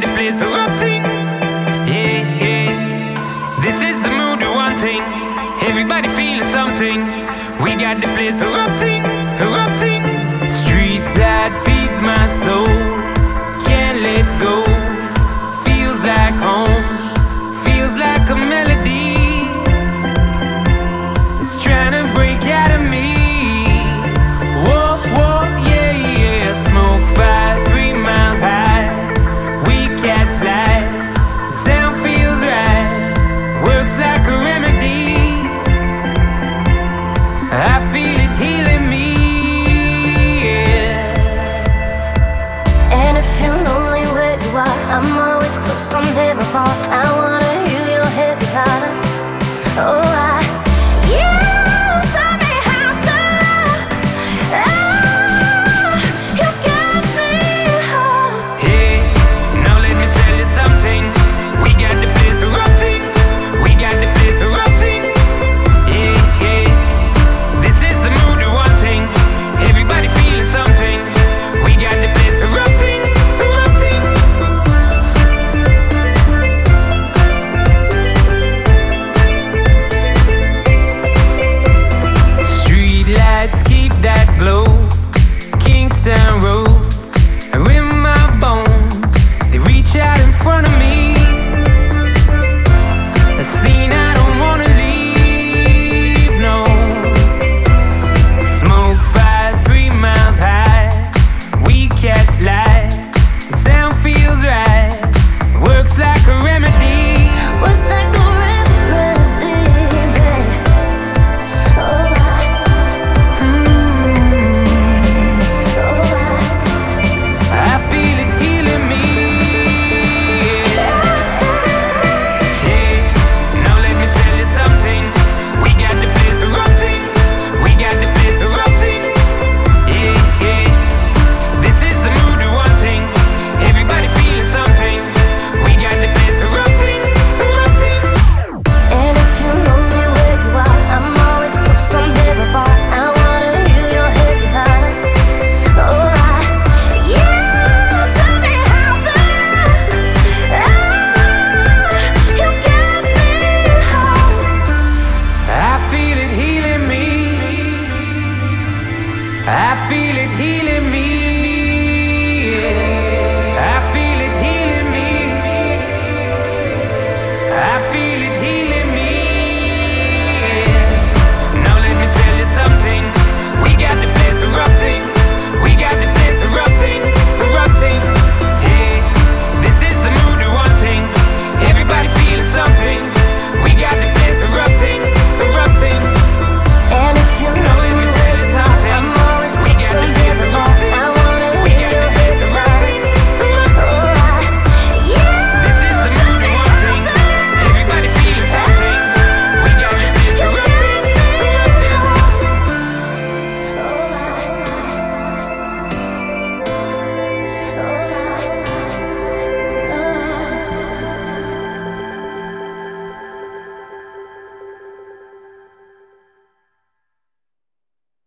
the place erupting. Yeah, yeah. This is the mood we're wanting. Everybody feeling something. We got the place erupting, erupting. Streets that feeds my soul. Can't let go. Feels like home. Feels like a melody. It's trying to break out of me. Whoa, whoa, yeah, yeah. Smoke fire 3 miles high. We catch light. Sound feels right. Works like a remedy. I feel it healing me, yeah. And if you're lonely where you are, I'm always close, I'm never far. I wanna hear your heavy heart. Oh,